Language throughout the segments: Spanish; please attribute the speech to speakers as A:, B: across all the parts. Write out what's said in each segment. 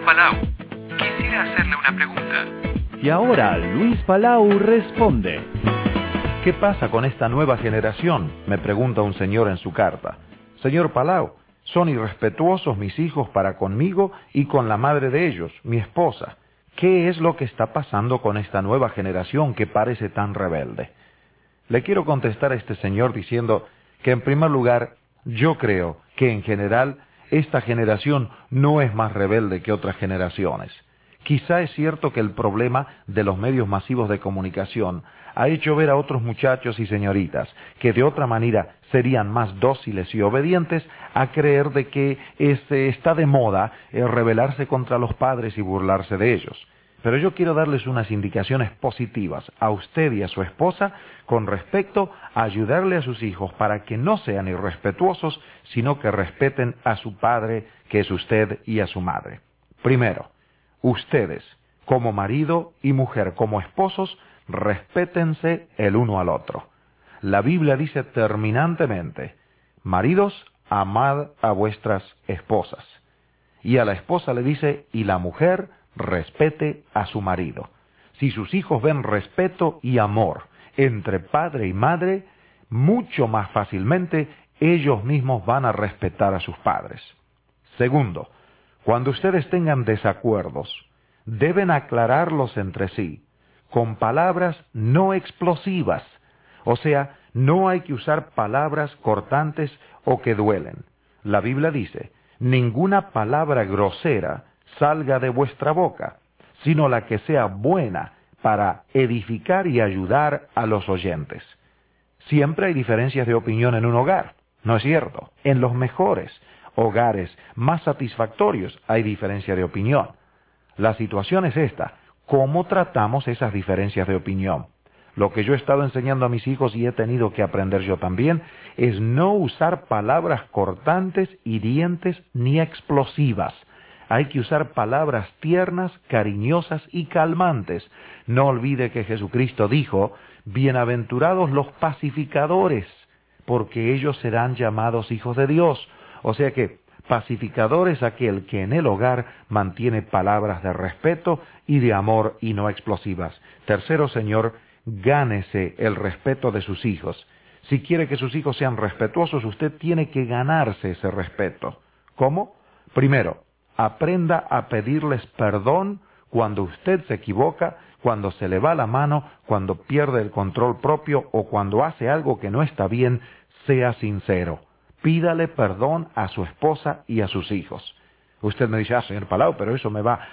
A: Palau. Quisiera hacerle una pregunta.
B: Y ahora Luis Palau responde.
C: ¿Qué pasa con esta nueva generación?, me pregunta un señor en su carta. Señor Palau, son irrespetuosos mis hijos para conmigo y con la madre de ellos, mi esposa. ¿Qué es lo que está pasando con esta nueva generación que parece tan rebelde? Le quiero contestar a este señor diciendo que, en primer lugar, yo creo que en general esta generación no es más rebelde que otras generaciones. Quizá es cierto que el problema de los medios masivos de comunicación ha hecho ver a otros muchachos y señoritas que de otra manera serían más dóciles y obedientes a creer de que está de moda rebelarse contra los padres y burlarse de ellos. Pero yo quiero darles unas indicaciones positivas a usted y a su esposa con respecto a ayudarle a sus hijos para que no sean irrespetuosos, sino que respeten a su padre, que es usted, y a su madre. Primero, ustedes, como marido y mujer, como esposos, respétense el uno al otro. La Biblia dice terminantemente: maridos, amad a vuestras esposas. Y a la esposa le dice: y la mujer respete a su marido. Si sus hijos ven respeto y amor entre padre y madre, mucho más fácilmente ellos mismos van a respetar a sus padres. Segundo, cuando ustedes tengan desacuerdos, deben aclararlos entre sí, con palabras no explosivas. O sea, no hay que usar palabras cortantes o que duelen. La Biblia dice: ninguna palabra grosera salga de vuestra boca, sino la que sea buena para edificar y ayudar a los oyentes. Siempre hay diferencias de opinión en un hogar, ¿no es cierto? En los mejores hogares más satisfactorios hay diferencia de opinión. La situación es esta: ¿cómo tratamos esas diferencias de opinión? Lo que yo he estado enseñando a mis hijos y he tenido que aprender yo también es no usar palabras cortantes, hirientes ni explosivas. Hay que usar palabras tiernas, cariñosas y calmantes. No olvide que Jesucristo dijo: bienaventurados los pacificadores, porque ellos serán llamados hijos de Dios. O sea que pacificador es aquel que en el hogar mantiene palabras de respeto y de amor y no explosivas. Tercero, señor, gánese el respeto de sus hijos. Si quiere que sus hijos sean respetuosos, usted tiene que ganarse ese respeto. ¿Cómo? Primero, aprenda a pedirles perdón cuando usted se equivoca, cuando se le va la mano, cuando pierde el control propio o cuando hace algo que no está bien. Sea sincero. Pídale perdón a su esposa y a sus hijos. Usted me dice: señor Palau, pero eso me va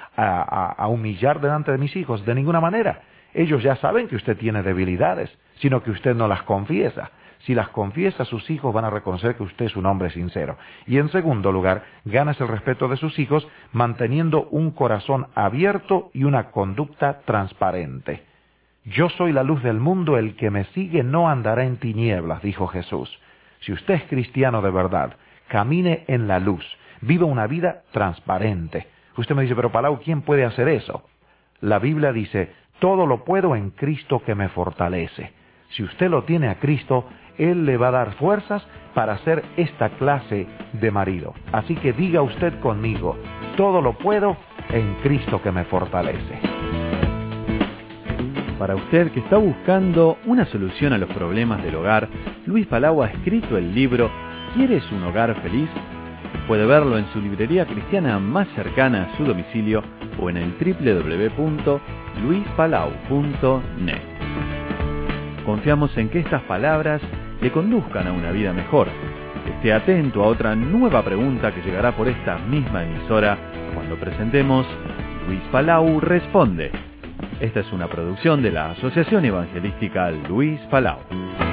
C: a humillar delante de mis hijos. De ninguna manera. Ellos ya saben que usted tiene debilidades, sino que usted no las confiesa. Si las confiesa, sus hijos van a reconocer que usted es un hombre sincero. Y en segundo lugar, ganas el respeto de sus hijos manteniendo un corazón abierto y una conducta transparente. Yo soy la luz del mundo, el que me sigue no andará en tinieblas, dijo Jesús. Si usted es cristiano de verdad, camine en la luz, viva una vida transparente. Usted me dice: pero Palau, ¿quién puede hacer eso? La Biblia dice: todo lo puedo en Cristo que me fortalece. Si usted lo tiene a Cristo, Él le va a dar fuerzas para ser esta clase de marido. Así que diga usted conmigo: todo lo puedo en Cristo que me fortalece.
B: Para usted que está buscando una solución a los problemas del hogar, Luis Palau ha escrito el libro ¿Quieres un hogar feliz? Puede verlo en su librería cristiana más cercana a su domicilio o en el www.luispalau.net. Confiamos en que estas palabras le conduzcan a una vida mejor. Esté atento a otra nueva pregunta que llegará por esta misma emisora cuando presentemos Luis Palau Responde. Esta es una producción de la Asociación Evangelística Luis Palau.